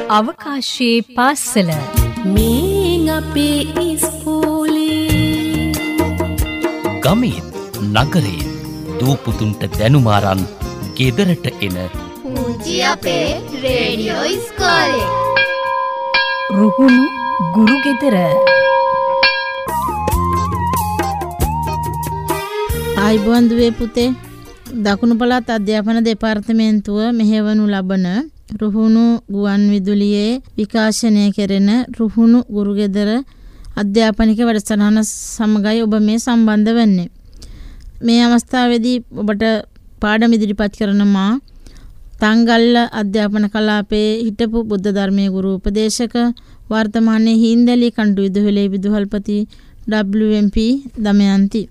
අවකාශයේ පාසල මේ අපේ ඉස්කෝලේ ගමේ නගරේ දූපුතුන්ට දැනුමාරන් ගෙදරට එන පුංචි අපේ රේඩියෝ ඉස්කෝලේ රුහුණු ගුරු ගෙදර ආයිබෝන් දුවේ පුතේ දකුණු පළාත් අධ්‍යාපන දෙපාර්තමේන්තුව මෙහෙවනු ලබන රුහුණු ගුවන් විදුලියේ විකාශනය කෙරෙන රුහුණු ගුරු ගෙදර අධ්‍යාපනික වැඩසටහන සමගයි ඔබ මේ සම්බන්ධ වෙන්නේ. මේ අවස්ථාවේදී ඔබට පාඩම් ඉදිරිපත් කරන මා තංගල්ල අධ්‍යාපන කලාපයේ හිටපු බුද්ධ ධර්මයේ ගුරු උපදේශක වර්තමානයේ හින්දලි කණ්ඩු විදුහලේ විදුහල්පති WMP දමයන්ති.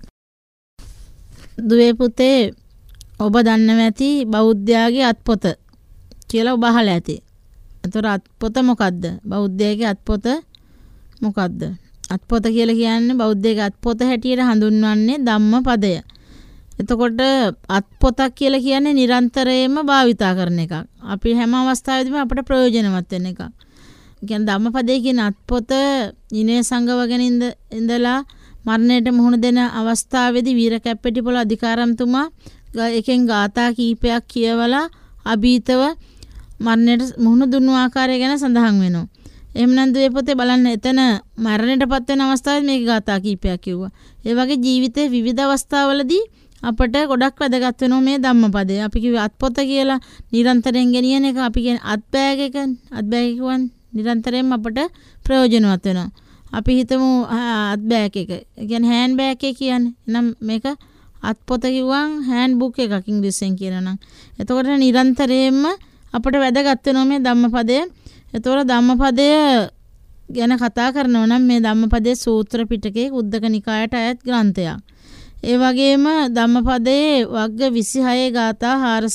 දුවේ පුතේ ඔබ දන්නවා ඇති බෞද්ධයාගේ අත්පොත කියලා ඔබ අහලා ඇති. ඒතර අත්පොත මොකද්ද? බෞද්ධයාගේ අත්පොත මොකද්ද? අත්පොත කියලා කියන්නේ බෞද්ධයාගේ අත්පොත හැටියට හඳුන්වන්නේ ධම්මපදය. එතකොට අත්පොතක් කියලා කියන්නේ නිරන්තරයෙන්ම භාවිතා කරන එකක්. අපි හැම අවස්ථාවෙදීම අපට ප්‍රයෝජනවත් වෙන එකක්. කියන්නේ ධම්මපදයේ කියන අත්පොත ඉනේ සංගවගෙන ඉඳලා මරණයට මුහුණ දෙන අවස්ථාවේදී වීර කැප්පෙටිපොළ අධිකාරම්තුමා එකෙන් ගාථා කීපයක් කියවලා අභීතව මරණයට මුහුණ දුන්නු ආකාරය ගැන සඳහන් වෙනවා. එහෙමනම් දුවේ පොතේ බලන්න එතන මරණයටපත් වෙන අවස්ථාවේ මේක ගාථා කීපයක් කිව්වා. ඒ වගේ ජීවිතේ විවිධ අවස්ථාවලදී අපට ගොඩක් වැදගත් වෙනවා මේ ධම්මපදය. අපි කිව්වේ අත්පොත කියලා නිරන්තරයෙන් ගෙනියන එක අපි කියන්නේ අත්බෑග් එක. අත්බෑග් කියන්නේ නිරන්තරයෙන්ම අපට ප්‍රයෝජනවත් වෙනවා. අපි හිතමු අත්බෑග් එක. ඒ කියන්නේ හෑන්ඩ් බෑග් එක කියන්නේ. එහෙනම් මේක අත්පොත කිව්වම් හෑන්ඩ් බුක් එකක් ඉංග්‍රීසියෙන් කියනනම්. එතකොට නිරන්තරයෙන්ම අපට වැදගත් වෙනවා මේ ධම්මපදය. එතකොට ධම්මපදය ගැන කතා කරනවා නම් මේ ධම්මපදයේ සූත්‍ර පිටකයේ උද්දක නිකායට අයත් ග්‍රන්ථයක්. ඒ වගේම ධම්මපදයේ වග්ග 26 ගාථා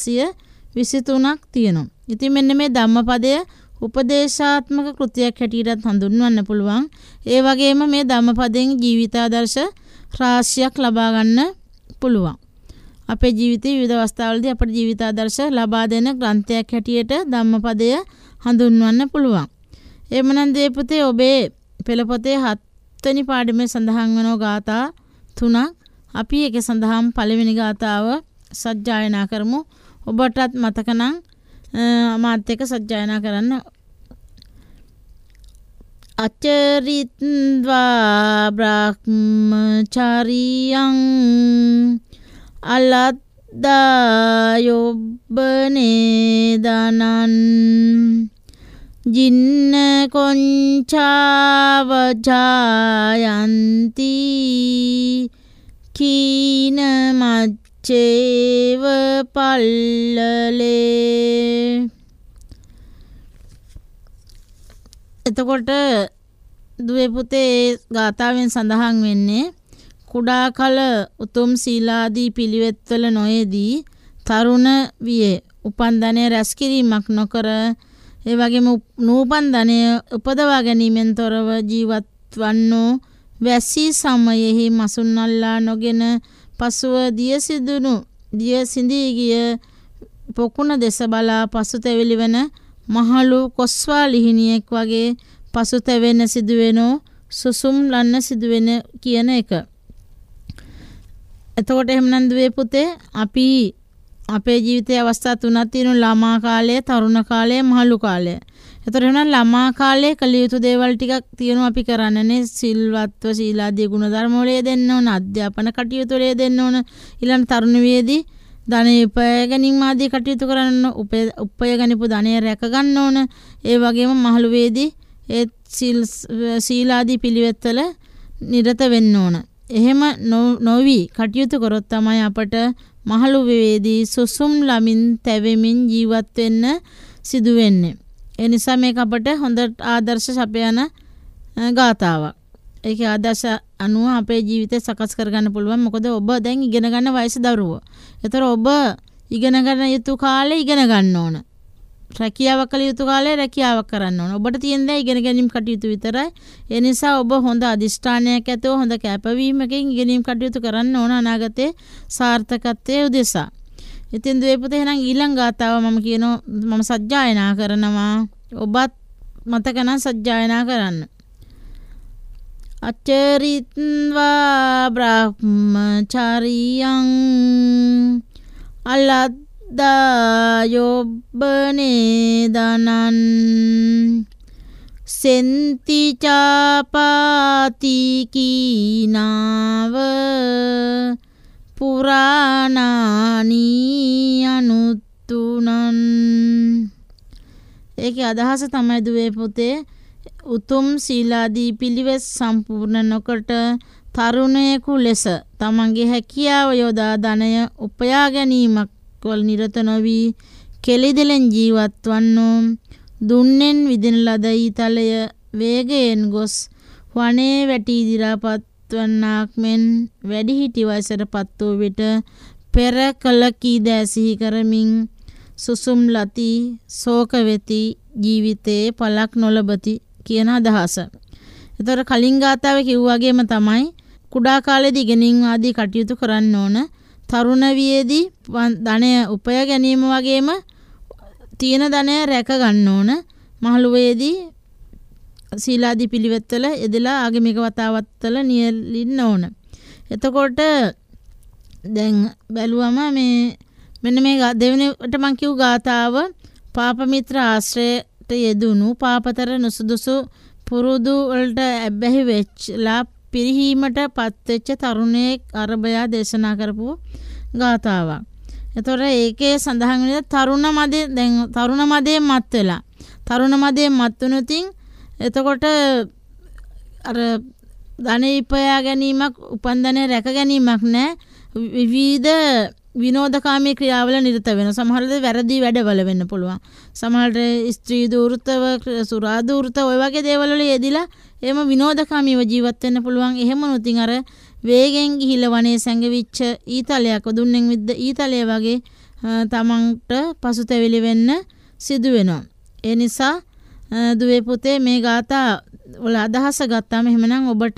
423ක් තියෙනවා. ඉතින් මෙන්න මේ ධම්මපදය උපදේශාත්මක කෘතියක් හැටියට හඳුන්වන්න පුළුවන්. ඒ වගේම මේ ධම්මපදයෙන් ජීවිතාදර්ශ රාශියක් ලබා ගන්න පුළුවන්. අපේ ජීවිතයේ විවිධ අවස්ථාවලදී අපේ ජීවිතාදර්ශ ලබා දෙන ග්‍රන්ථයක් හැටියට ධම්මපදය හඳුන්වන්න පුළුවන්. එhmenan දේ පුතේ ඔබේ පෙළ පොතේ 7 වෙනි පාඩමේ සඳහන් වෙන ගාථා 3ක් අපි ඒකේ සඳහන් පළවෙනි ගාථාව සජ්ජායනා කරමු. ඔබටත් මතක නම් මාත් එක්ක සජ්ජායනා කරන්න. අචරිත්වා බ්‍රහ්මචාරියං අලද්දායොබ්බනේ දනන් ජින්න කොංචාව ජායන්ති කීන මච්චේව පල්ලලේ. එතකොට දුවේ පුතේ ගාථාවෙන් සඳහන් වෙන්නේ කුඩා කල උතුම් සීලාදී පිළිවෙත්වල නොයේදී තරුණ වියේ උපන් ධනය රැස් කිරීමක් නොකර ඒ වගේම නූපන් ධනය උපදවා ගැනීමෙන් තොරව ජීවත් වන්නෝ වැසි සමයෙහි මසුන්නල්ලා නොගෙන පසුව දිය සිඳී ගිය පොකුණ දෙස බලා පසුතැවිලි වෙන මහලු කොස්වා ලිහිණියෙක් වගේ පසුතැවෙන්න සිදුවෙනෝ සුසුම් ලන්න සිදුවෙන කියන එක. එතකොට එහෙමනම් දුවේ පුතේ අපි අපේ ජීවිතයේ අවස්ථා තුනක් තියෙනවා. ළමා කාලය, තරුණ කාලය, මහලු කාලය. එතකොට එහෙනම් ළමා කාලයේ කළ යුතු දේවල් ටිකක් තියෙනවා අපි කරන්නනේ. සිල්වත්ව සීලාදී ගුණ ධර්ම වල යෙදෙන්න ඕන, අධ්‍යාපන කටයුතු වල යෙදෙන්න ඕන. ඊළඟ තරුණ වියේදී ධනය උපය ගැනීම ආදී කටයුතු කරන්න, උපය ගනිපු ධනය රැක ගන්න ඕන. ඒ වගේම මහලු වේදී ඒ සීලාදී පිළිවෙත්වල නිරත වෙන්න ඕන. එහෙම නොවි කටයුතු කරොත් තමයි අපට මහලු වේදී සුසුම් ළමින් තැවෙමින් ජීවත් වෙන්න සිදු වෙන්නේ. ඒ නිසා මේක අපට හොඳ ආදර්ශ සපයන ගාතාවක්. ඒකේ ආදර්ශ අනුව අපේ ජීවිතය සකස් කරගන්න පුළුවන්. මොකද ඔබ දැන් ඉගෙන ගන්න වයස දරුවෝ. ඒතර ඔබ ඉගෙන ගන්න යුතු කාලේ ඉගෙන ගන්න ඕන. රැකියාවක් කළ යුතු කාලේ රැකියාවක් කරන්න ඕන. ඔබට තියෙන දේ ඉගෙන ගැනීම කටයුතු විතරයි. ඒ නිසා ඔබ හොඳ අදිෂ්ඨානයක් ඇතුව හොඳ කැපවීමකින් ඉගෙනීම් කටයුතු කරන්න ඕන අනාගතයේ සාර්ථකත්වයේ උදෙසා. ඉතින් දුවේ පුතේ එහෙනම් ඊළඟ ගාතාව මම සජ්ජායනා කරනවා. ඔබත් මතක නම් සජ්ජායනා කරන්න. අචරිත්වා බ්‍රහ්මචාරියං අලද්දායොබ්බනේ දනන් සෙන්ති චාපාති කීනාව පුරාණානී අනුත්තුනන්. ඒකේ අදහස තමයි දුවේ පුතේ උතුම් සීලාදී පිළිවෙස් සම්පූර්ණ නොකොට තරුණයෙකු ලෙස තමන්ගේ හැකියාව යොදා ධනය උපයා ගැනීමක් වල නිරත නොවි කෙලිදෙලෙන් ජීවත් වන්නෝ දුන්නෙන් විදින ලද ඊතලය වේගයෙන් ගොස් වනේ වැටි දිරාපත් වන්නාක් මෙන් වැඩිහිටි වයසට පත් වූ විට පෙර කල කී දෑ සිහි කරමින් සුසුම් ලති ශෝක වෙති ජීවිතේ පලක් නොලබති කියන අදහස. ඒතර කලින් ගාතාවේ කිව්වාගේම තමයි කුඩා කාලේදී ඉගෙනීම් ආදී කටයුතු කරන්න ඕන. තරුණ වියේදී ධනය උපය ගැනීම වගේම තියෙන ධනය රැක ගන්න ඕන. මහලුවේදී සීලාදී පිළිවෙත්වල එදලා ආගමික වතාවත්වල නියැලින්න ඕන. එතකොට දැන් බැලුවම මෙන්න මේ දෙවෙනිට මං කිව් ගාතාව පාප මිත්‍ර ආශ්‍රයට යෙදුණු පාපතර නුසුදුසු පුරුදු වලට ඇබ්බැහි වෙච්ලා පිරිහීමට පත්වෙච්ච තරුණයෙක් අරබයා දේශනා කරපු ගාතාවක්. එතකොට ඒකේ සඳහන් වෙන තරුණ මදේ දැන් තරුණ මදේ මත් වෙලා තරුණ මදේ මත් වුණොතින් එතකොට අර ධනෙ ඉපයා ගැනීමක් උපන් ධනෙ රැක ගැනීමක් නැහැ. විවිධ විනෝදකාමී ක්‍රියාවල නිරත වෙන. සමහරවිට වැරදි වැඩවල වෙන්න පුළුවන්. සමහරවිට ස්ත්‍රී දූර්තව සුරා දූර්ත ඔය වගේ දේවල් වල යෙදිලා එහෙම විනෝදකාමීව ජීවත් වෙන්න පුළුවන්. එහෙම නොතින් අර වේගෙන් ගිහිල්ලා වනේ සැඟවිච්ච ඊතලයක් දුන්නෙන් විද්ද ඊතලය වගේ තමන්ට පසුතැවිලි වෙන්න සිදු වෙනවා. ඒ නිසා දුවේ පුතේ මේ ගාථා වල අදහස ගත්තාම එහෙමනම් ඔබට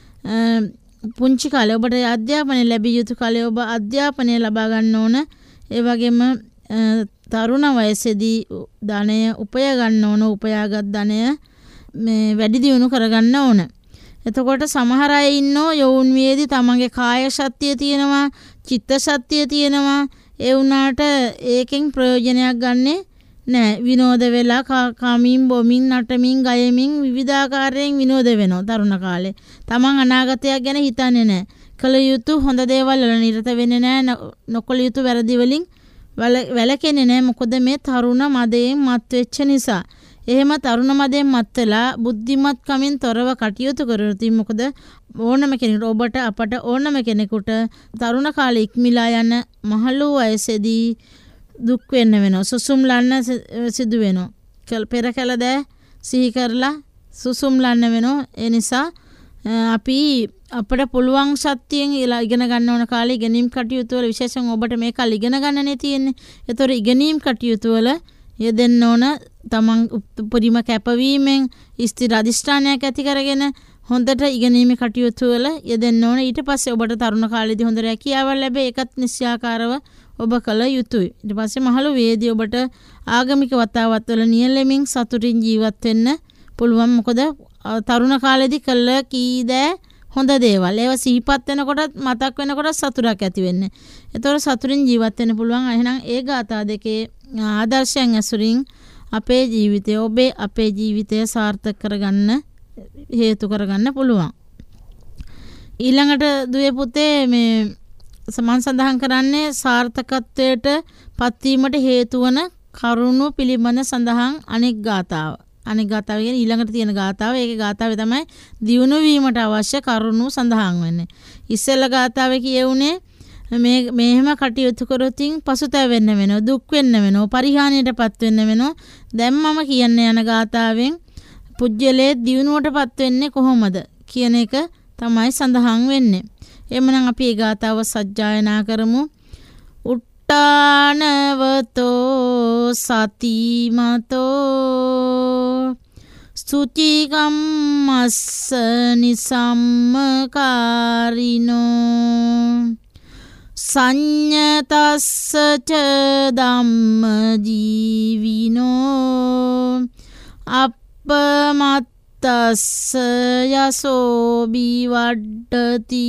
පුංචි කාලේ ඔබට අධ්‍යාපනය ලැබිය යුතු කාලේ ඔබ අධ්‍යාපනය ලබා ගන්න ඕන. ඒ වගේම තරුණ වයසේදී ධනය උපය ගන්න ඕන. උපයාගත් ධනය මේ වැඩි දියුණු කරගන්න ඕන. එතකොට සමහර අය ඉන්නෝ යෝන් වියේදී තමන්ගේ කාය ශක්තිය තියෙනවා, චිත්ත ශක්තිය තියෙනවා. ඒ වුණාට ඒකෙන් ප්‍රයෝජනයක් ගන්නෙ නෑ. විනෝද වෙලා කාමීන් බොමින් නටමින් ගයමින් විවිධාකාරයෙන් විනෝද වෙනවා තරුණ කාලේ. තමන් අනාගතයක් ගැන හිතන්නේ නෑ. කල යුතු හොඳ දේවල් වල නිරත වෙන්නේ නෑ. නොකල යුතු වැරදි වලින් වැළකෙන්නේ නෑ. මොකද මේ තරුණ මදයෙන් මත් වෙච්ච නිසා. එහෙම තරුණ මදයෙන් මත් වෙලා බුද්ධිමත් කමින් තොරව කටයුතු කරොත් මොකද ඕනම කෙනෙකුට ඔබට අපට ඕනම කෙනෙකුට තරුණ කාලේ ඉක්මලා යන මහලු වයසේදී දුක් වෙන්න වෙනවා. සුසුම් ලන්න සිදු වෙනවා. පෙර කළ දෑ සිහි කරලා සුසුම් ලන්න වෙනවා. ඒ නිසා අපි අපිට පුළුවන් ශක්තියෙන් ඉගෙන ගන්න ඕන කාලේ ඉගෙනීම් කටයුතු වල විශේෂයෙන් ඔබට මේ කාලේ ඉගෙන ගන්නනේ තියෙන්නේ. ඒතොර ඉගෙනීම් කටයුතු වල යෙදෙන්න ඕන. තමන් උපරිම කැපවීමෙන් ස්ථිර අධිෂ්ඨානයක් ඇති කරගෙන හොඳට ඉගෙනීමේ කටයුතු වල යෙදෙන්න ඕන. ඊට පස්සේ ඔබට තරුණ කාලේදී හොඳ රැකියාවක් ලැබේ. ඒකත් නිශ්චයාකාරව ඔබ කළ යුතුයි. ඊට පස්සේ මහලු වේදී ඔබට ආගමික වතාවත් වල නියැලෙමින් සතුටින් ජීවත් වෙන්න පුළුවන්. මොකද තරුණ කාලේදී කළ කීද හොඳ දේවල් ඒවා සිහිපත් වෙනකොටත් මතක් වෙනකොටත් සතුටක් ඇති වෙන්නේ. ඒතකොට සතුටින් ජීවත් වෙන්න පුළුවන්. එහෙනම් ඒ ගාථා දෙකේ ආදර්ශයන් ඇසුරින් අපේ ජීවිතය අපේ ජීවිතය සාර්ථක කරගන්න හේතු කරගන්න පුළුවන්. ඊළඟට දුවේ පුතේ මේ සමන් සඳහන් කරන්නේ සාර්ථකත්වයට පත්වීමට හේතු වන කරුණු පිළිබඳ සඳහන් අනෙක් ගාථාව. අනෙක් ගාථාව කියන්නේ ඊළඟට තියෙන ගාථාව. ඒකේ ගාථාවේ තමයි දියුණු වීමට අවශ්‍ය කරුණු සඳහන් වෙන්නේ. ඉස්සෙල්ලා ගාථාවේ කියුනේ මේහෙම කටයුතු කරොතින් පසුතැවෙන්න වෙනවා, දුක් වෙන්න වෙනවා, පරිහානියටපත් වෙන්න වෙනවා. දැන් මම කියන්න යන ගාථාවෙන් පුජ්‍යලේ දියුණුවටපත් වෙන්නේ කොහොමද කියන එක තමයි සඳහන් වෙන්නේ. එමනම් අපි ඒ ගාථාව සජ්ජායනා කරමු. උට්ටානවතෝ සතිමතෝ සුචිකම්මස්ස නිසම්මකාරිනෝ සංඤතස්ස ච ධම්ම ජීවිනෝ අප්පමත්තස්ස යසෝ බිවඩ්ඩති.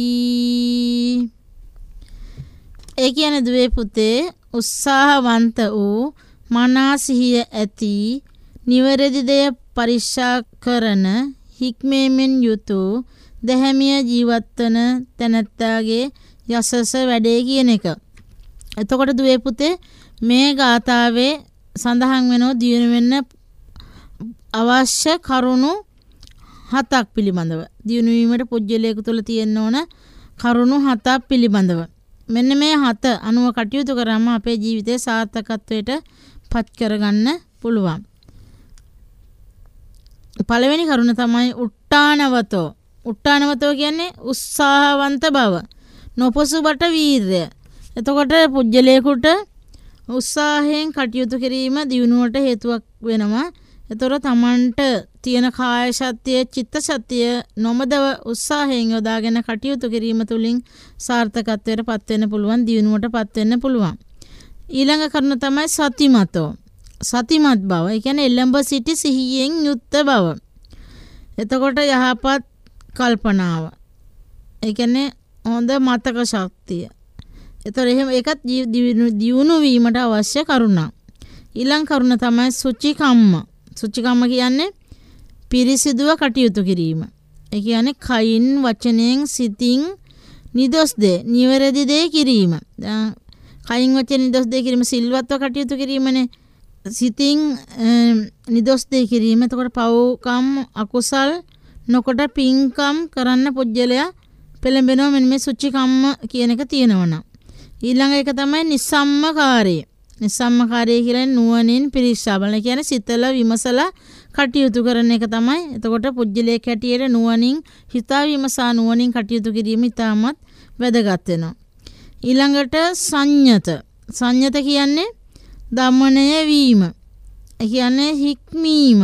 ඒ කියන්නේ දුවේ පුතේ උත්සාහවන්ත වූ මනසිහිය ඇති නිවැරදි දේ පරික්ෂා කරන හික්මීමෙන් යුතු දැහැමිය ජීවත්වන තැනැත්තාගේ යසස වැඩේ කියන එක. එතකොට දුවේ පුතේ මේ ගාථාවේ සඳහන් වෙනෝ දියුණු වෙන්න අවශ්‍ය කරුණු 7ක් පිළිබඳව. දියුණු වීමට පුජ්‍යලයක තුල තියෙන්න ඕන කරුණු 7ක් පිළිබඳව. මෙන්න මේ 7 අනුව කටයුතු කරාම අපේ ජීවිතේ සාර්ථකත්වයට පත් කරගන්න පුළුවන්. පළවෙනි කරුණ තමයි උට්ටානවතෝ. උට්ටානවතෝ කියන්නේ උත්සාහවන්ත බව. නොපසුබට වීරය. එතකොට පුජ්‍යලයකට උත්සාහයෙන් කටයුතු කිරීම දියුණුවට හේතුවක් වෙනවා. එතකොට තමන්ට තියෙන කාය ශක්තිය, චිත්ත ශක්තිය නොමදව උත්සාහයෙන් යොදාගෙන කටයුතු කිරීම තුළින් සාර්ථකත්වයට පත් වෙන්න පුළුවන්, දියුණුවට පත් වෙන්න පුළුවන්. ඊළඟ කරුණ තමයි සතිමතෝ. සතිමත් බව. ඒ කියන්නේ එළඹ සිටි සිහියෙන් යුක්ත බව. එතකොට යහපත් කල්පනාව. ඒ කියන්නේ හොඳ මතක ශක්තිය. එතකොට එහෙම ඒකත් දියුණු වීමට අවශ්‍ය කරුණක්. ඊළඟ කරුණ තමයි සුචිකම්ම. සුචිකම්ම කියන්නේ පිරිසිදුව කටයුතු කිරීම. ඒ කියන්නේ කයින්, වචනයෙන්, සිතින් නිදොස් දේ, නිවැරදි දේ කිරීම. කයින් වචන නිදොස් දේ කිරීම සිල්වත්ව කටයුතු කිරීමනේ. සිතින් නිදොස් දේ කිරීම. එතකොට පව්කම් අකුසල් නොකොට පින්කම් කරන්න පුජ්‍යලයා පෙළඹෙනවා. මෙන්න මේ සුචිකම්ම කියන එක තියෙනවා. ඊළඟ එක තමයි නිසම්මකාරය. නිසම්මකාරය කියන්නේ නුවණින් පිරික්සා බලන. කියන්නේ සිතලා විමසලා කටයුතු කරන එක තමයි. එතකොට පුජ්‍යලයක හැටියට නුවණින් හිතා විමසා නුවණින් කටයුතු කිරීම ඉතාමත් වැදගත් වෙනවා. ඊළඟට සංයත. සංයත කියන්නේ දමනය වීම. ඒ කියන්නේ හික්මීම.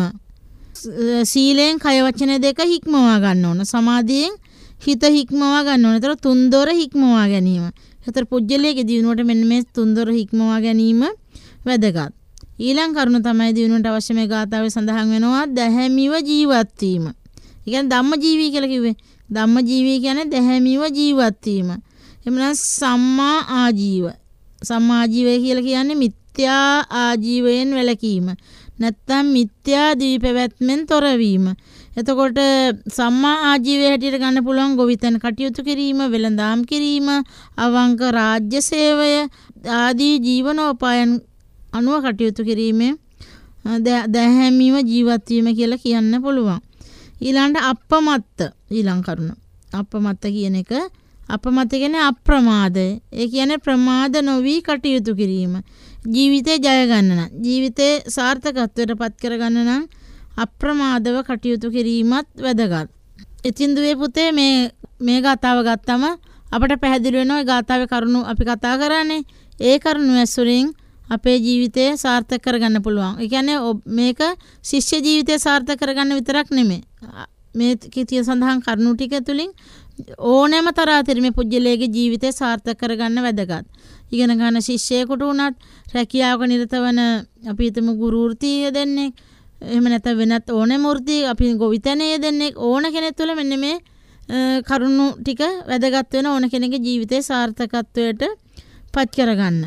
සීලෙන් කය වචන දෙක හික්මවා ගන්න ඕන. සමාධියෙන් හිත හික්මවා ගන්න ඕන. ඒතර තුන්දොර හික්මවා ගැනීම. ඒතර පුජ්‍යලයේ දිනුවට මෙන්න මේ තුන්දොර හික්මවා ගැනීම වැදගත්. ඊළඟ කරුණ තමයි දිනුවට අවශ්‍ය මේ ගාථාවේ සඳහන් වෙනවා දැහැමිව ජීවත් වීම. ඒ කියන්නේ ධම්මජීවී කියලා කිව්වේ. ධම්මජීවී කියන්නේ දැහැමිව ජීවත් වීම. එමුනම් සම්මා ආජීව. සම්මා ආජීවය කියලා කියන්නේ මිත්‍යා ආජීවයෙන් වැළකීම. නැත්තම් මිත්‍යා දීපවැත්මෙන් තොරවීම. එතකොට සම්මා ආජීවය හැටියට ගන්න පුළුවන් ගොවිතැන කටයුතු කිරීම, වෙළඳාම් කිරීම, අවංක රාජ්‍ය සේවය ආදී ජීවනෝපායන් අනුව කටයුතු කිරීමේ දැහැමිව ජීවත් වීම කියලා කියන්න පුළුවන්. ඊළඟට අපමත්ත ඊළඟ කරුණ. අපමත්ත කියන එක අපමත්ත කියන්නේ අප්‍රමාදය. ඒ කියන්නේ ප්‍රමාද නොවි කටයුතු කිරීම. ජීවිතේ ජය ගන්න නම්, ජීවිතේ සාර්ථකත්වයට පත් කර ගන්න නම් අප්‍රමාදව කටයුතු කිරීමත් වැදගත්. ඉතින් දුවේ පුතේ මේ ගාතාව ගත්තම අපට පැහැදිලි වෙනවා ඒ ගාතාවේ කරුණු අපි කතා කරන්නේ. ඒ කරුණු ඇසුරින් අපේ ජීවිතය සාර්ථක කරගන්න පුළුවන්. ඒ කියන්නේ මේක ශිෂ්‍ය ජීවිතය සාර්ථක කරගන්න විතරක් නෙමෙයි. මේ කීතිය සඳහන් කරුණු ටික තුලින් ඕනෑම තරාතිරමේ පුජ්‍යලයේ ජීවිතය සාර්ථක කරගන්න වැදගත්. ඉගෙන ගන්න ශිෂ්‍යයෙකුට උනත් රැකියාවක නිරත වන අපි හිතමු ගුරු වෘත්තිය දෙන්නේ. එහෙම නැත්නම් වෙනත් ඕනෑම වෘත්ති අපි ගොවිතැනේ දෙන්නේ ඕන කෙනෙක් තුළ මෙන්න මේ කරුණු ටික වැදගත් වෙන ඕන කෙනෙකුගේ ජීවිතේ සාර්ථකත්වයට පත් කරගන්න.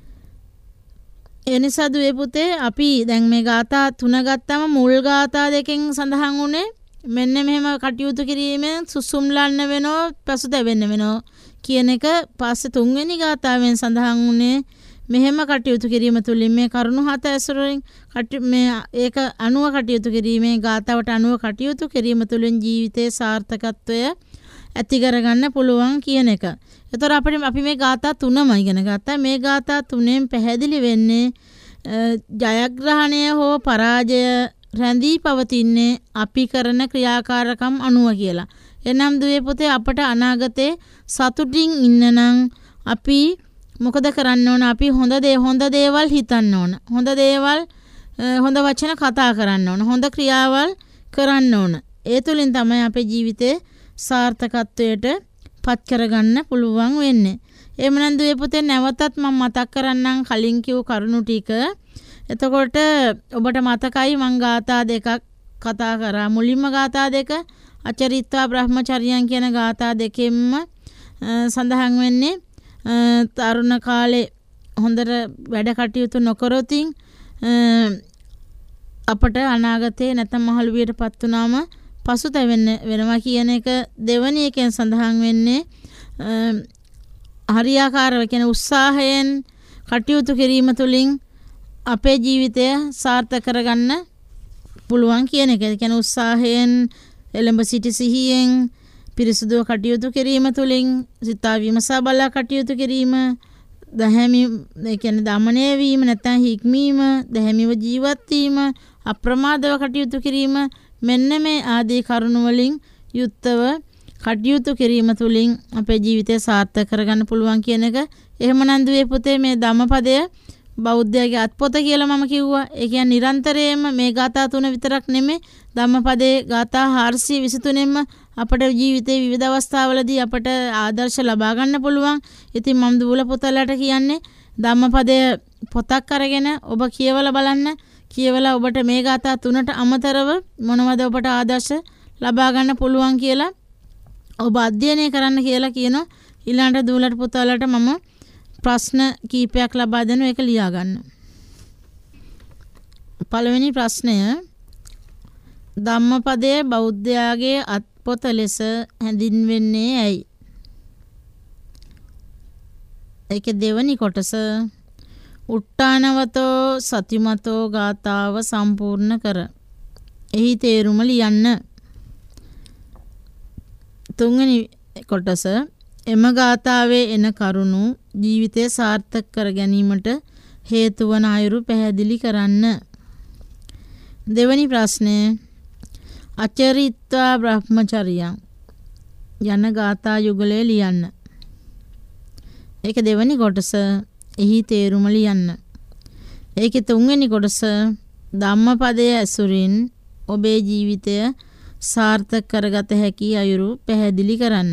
ඒ නිසා දුවේ පුතේ අපි දැන් මේ ගාථා 3 ගත්තම මුල් ගාථා දෙකෙන් සඳහන් වුණේ මෙන්න මෙහෙම කටයුතු කිරීමෙන් සුසුම්ලන්න වෙනෝ පසුතැවෙන්න වෙනෝ කියන එක. පස්සේ 3 වෙනි ගාථාවෙන් සඳහන් වුණේ මෙහෙම කටයුතු කිරීම තුළින් මේ කරුණු 7 ඇසුරින් මේ ඒක අනුව කටයුතු කිරීමේ ගාථාවට අනුව කටයුතු කිරීම තුළින් ජීවිතයේ සාර්ථකත්වය ඇති කරගන්න පුළුවන් කියන එක. ඒතර අපි මේ ගාථා 3ම ඉගෙන ගත්තා. මේ ගාථා 3ෙන් පැහැදිලි වෙන්නේ ජයග්‍රහණය හෝ පරාජය රැඳී පවතින්නේ අපි කරන ක්‍රියාකාරකම් අනුව කියලා. එනම් දුවේ පුතේ අපට අනාගතේ සතුටින් ඉන්න නම් අපි මොකද කරන්න ඕන? අපි හොඳ දේවල් හිතන්න ඕන. හොඳ වචන කතා කරන්න ඕන. හොඳ ක්‍රියාවල් කරන්න ඕන. ඒ තුලින් තමයි අපේ ජීවිතේ සාර්ථකත්වයට පත් කරගන්න පුළුවන් වෙන්නේ. එහෙමනම් දුවේ පුතේ නැවතත් මම මතක් කරන්නම් කලින් කිව් කරුණු ටික. එතකොට ඔබට මතකයි මං ගාථා දෙකක් කතා කරා. මුලින්ම ගාථා දෙක අචරිත්වා බ්‍රහ්මචර්යයන් කියන ගාථා දෙකෙන්ම සඳහන් වෙන්නේ තරුණ කාලේ හොඳට වැඩ කටයුතු නොකරොතින් අපට අනාගතේ නැත්නම් මහලුවියටපත් වුණාම පසුතැවෙන්න වෙනවා කියන එක දෙවැනි එකෙන් සඳහන් වෙන්නේ හරියාකාරව කියන උත්සාහයෙන් කටයුතු කිරීම තුළින් අපේ ජීවිතය සාර්ථක කරගන්න පුළුවන් කියන එක. ඒ කියන්නේ උත්සාහයෙන් එළඹ සිටි සිහියෙන් පිරිසුදුව කටයුතු කිරීම තුළින් සිතා විමසා බලා කටයුතු කිරීම දහමි ඒ කියන්නේ දමණය වීම නැත්නම් හික්මීම දහමිව ජීවත් වීම අප්‍රමාදව කටයුතු කිරීම මෙන්න මේ ආදී කරුණු වලින් යුක්තව කටයුතු කිරීම තුළින් අපේ ජීවිතය සාර්ථක කරගන්න පුළුවන් කියන එක. එහෙමනම් දුවේ පුතේ මේ ධම්මපදය බෞද්ධයාගේ අත්පොත කියලා මම කිව්වා. ඒ කියන්නේ නිරන්තරයෙන්ම මේ ගාථා තුන විතරක් නෙමෙයි ධම්මපදයේ ගාථා 423න්ම අපේ ජීවිතේ විවිධ අවස්ථාවලදී අපට ආදර්ශ ලබා ගන්න පුළුවන්. ඉතින් මම දුවල පුතලට කියන්නේ ධම්මපදය පොතක් අරගෙන ඔබ කියවලා බලන්න. කියවලා ඔබට මේ ගාථා තුනට අමතරව මොනවද ඔබට ආදර්ශ ලබා ගන්න පුළුවන් කියලා ඔබ අධ්‍යයනය කරන්න කියලා කියනවා. ඊළඟට දුවලට පුතලට මම ප්‍රශ්න කීපයක් ලබා දෙනවා. ඒක ලියා ගන්න. පළවෙනි ප්‍රශ්නය ධම්මපදයේ බෞද්ධයාගේ අත්පොත ලෙස හැඳින්වෙන්නේ ඇයි? ඒකේ දෙවැනි කොටස උට්ටානවතෝ සතිමතෝ ගාථාව සම්පූර්ණ කර. එහි තේරුම ලියන්න. තුන්වෙනි කොටස එම ගාථාවේ එන කරුණු ජීවිතය සාර්ථක කර ගැනීමට හේතු වන අයුරු පැහැදිලි කරන්න. දෙවැනි ප්‍රශ්නය අචරිත්වා බ්‍රහ්මචර්යයන් යන ගාථා යුගලය ලියන්න. ඒක දෙවැනි කොටස එහි තේරුම ලියන්න. ඒකේ තුන්වෙනි කොටස ධම්මපදයේ ඇසුරින් ඔබේ ජීවිතය සාර්ථක කරගත හැකි අයුරු පැහැදිලි කරන්න.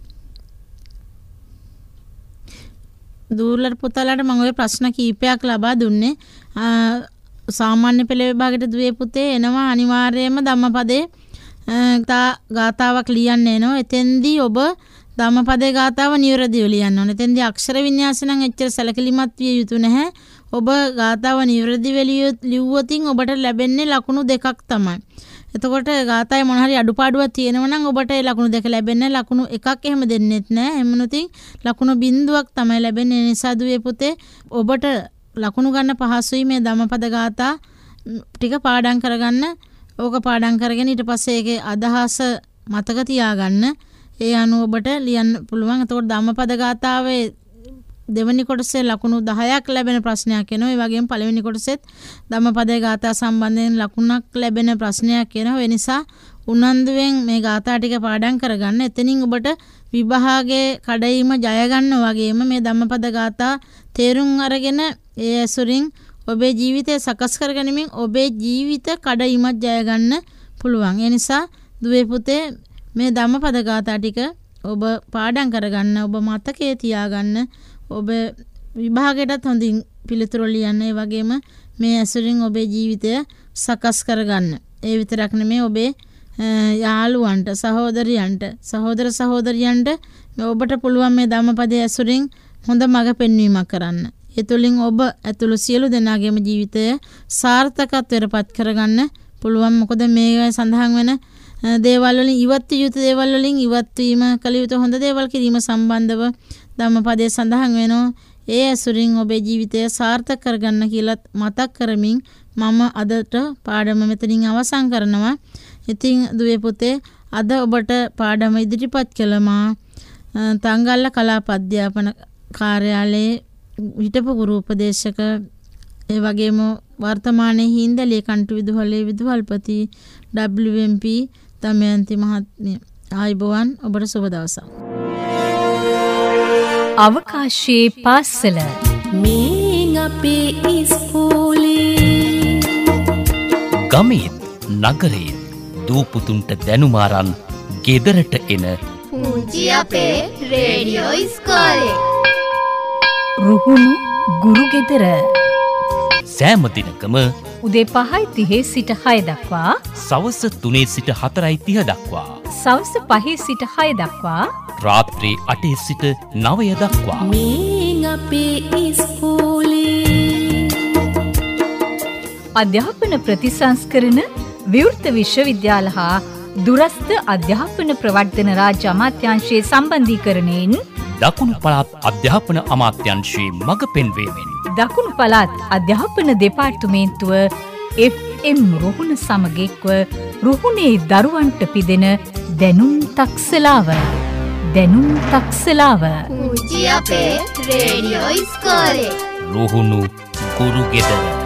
දූර්ලට පුතාලට මම ඔය ප්‍රශ්න කීපයක් ලබා දුන්නේ. සාමාන්‍ය පෙළ විභාගයට දුවේ පුතේ එනවා අනිවාර්යයෙන්ම ධම්මපදයේ ගාතාවක් ලියන්න එනවා. එතෙන්දී ඔබ ධම්මපදයේ ගාතාව නිවැරදිව ලියන්න ඕනේ. එතෙන්දී අක්ෂර වින්‍යාසය නම් එච්චර සැලකිලිමත් විය යුතු නැහැ. ඔබ ගාතාව නිවැරදිව ලියුවොතින් ඔබට ලැබෙන්නේ ලකුණු දෙකක් තමයි. එතකොට ගාථාවේ මොන හරි අඩුපාඩුවක් තියෙනවා නම් ඔබට ඒ ලකුණු දෙක ලැබෙන්නේ ලකුණු එකක් එහෙම දෙන්නෙත් නෑ. එමුණුතින් ලකුණු බිඳුවක් තමයි ලැබෙන්නේ. ඒ නිසා දුවේ පුතේ ඔබට ලකුණු ගන්න පහසුයි මේ ධම්මපද ගාථා ටික පාඩම් කරගන්න. ඕක පාඩම් කරගෙන ඊට පස්සේ ඒකේ අදහස මතක තියාගන්න. ඒ අනුව ඔබට ලියන්න පුළුවන්. එතකොට ධම්මපද ගාථාවේ දෙවැනි කොටසේ ලකුණු 10ක් ලැබෙන ප්‍රශ්නයක් එනවා. ඒ වගේම පළවෙනි කොටසෙත් ධම්මපදයේ ගාථා සම්බන්ධයෙන් ලකුණක් ලැබෙන ප්‍රශ්නයක් එනවා. ඒ නිසා උනන්දුවෙන් මේ ගාථා ටික පාඩම් කරගන්න. එතනින් ඔබට විභාගයේ කඩයිම ජය ගන්න වගේම මේ ධම්මපද ගාථා තේරුම් අරගෙන ඒ ඇසුරින් ඔබේ ජීවිතය සකස් කරගැනීමෙන් ඔබේ ජීවිත කඩයිමත් ජය ගන්න පුළුවන්. ඒ නිසා දුවේ පුතේ මේ ධම්මපද ගාථා ටික ඔබ පාඩම් කරගන්න. ඔබ මතකයේ තියාගන්න. ඔබ විභාගයටත් හොඳින් පිළිතුරු ලියන්න. ඒ වගේම මේ ඇසුරින් ඔබේ ජීවිතය සකස් කරගන්න. ඒ විතරක් නෙමෙයි ඔබේ යාළුවන්ට සහෝදරයන්ට ඔබට පුළුවන් මේ ධම්මපදයේ ඇසුරින් හොඳ මඟ පෙන්වීමක් කරන්න. ඒ තුළින් ඔබ ඇතුළු සියලු දෙනාගේම ජීවිතය සාර්ථකත්වයටපත් කරගන්න පුළුවන්. මොකද මේ සඳහන් වෙන දේවල් වලින් ඉවත් යුතු දේවල් වලින් ඉවත් වීම කළ යුතු හොඳ දේවල් කිරීම සම්බන්ධව ධම්මපදයේ සඳහන් වෙනවා. ඒ ඇසුරින් ඔබේ ජීවිතය සාර්ථක කරගන්න කියලා මතක් කරමින් මම අදට පාඩම මෙතනින් අවසන් කරනවා. ඉතින් දුවේ පුතේ අද ඔබට පාඩම ඉදිරිපත් කළමා තංගල්ල කලාප අධ්‍යාපන කාර්යාලයේ හිටපු ගුරු උපදේශක ඒ වගේම වර්තමානයේ හින්දලේ කන්ටු විදුහලේ විදුහල්පති WMP දමයන්ති මහත්මිය. ආයුබෝවන්. ඔබට සුබ දවසක්. අවකාශයේ පාසල මේ අපේ ඉස්කෝලේ ගමේත් නගරේත් දූපුතුන්ට දැනුමාරන් ගෙදරට එන පුංචි අපේ රේඩියෝ ඉස්කෝලේ රුහුණු ගුරු ගෙදර සෑම දිනකම උදේ 5:30 සිට 6 දක්වා, සවස 3 සිට 4:30 දක්වා, සවස 5 සිට 6 දක්වා, රාත්‍රී 8 සිට 9 දක්වා. මේ අපේ ඉස්කෝලේ අධ්‍යාපන ප්‍රතිසංස්කරණ විවෘත විශ්වවිද්‍යාල හා දුරස්ථ අධ්‍යාපන ප්‍රවර්ධන රාජ්‍ය අමාත්‍යාංශයේ සම්බන්ධීකරණයෙන් දකුණු පළාත් අධ්‍යාපන අමාත්‍යාංශයේ මඟ පෙන්වීමෙන් දකුණු පළාත් අධ්‍යාපන දෙපාර්තමේන්තුව FM රුහුණ සමග එක්ව රුහුණේ දරුවන්ට පිදෙන දැනුම් තක්සලාව පුංචි අපේ රේඩියෝ ඉස්කෝලේ රුහුණු ගුරු ගෙදර.